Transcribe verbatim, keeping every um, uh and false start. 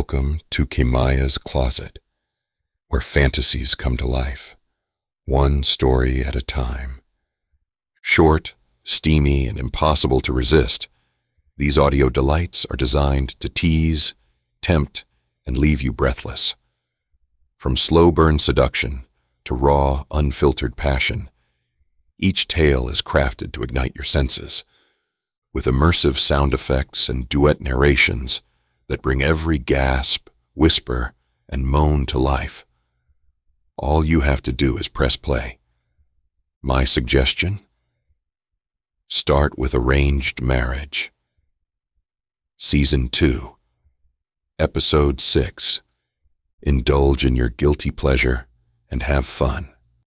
Welcome to Kimaya's Closet, where fantasies come to life, one story at a time. Short, steamy, and impossible to resist, these audio delights are designed to tease, tempt, and leave you breathless. From slow-burn seduction to raw, unfiltered passion, each tale is crafted to ignite your senses, with immersive sound effects and duet narrations that bring every gasp, whisper, and moan to life. All you have to do is press play. My suggestion? Start with Arranged Marriage. Season two, Episode six. Indulge in your guilty pleasure and have fun.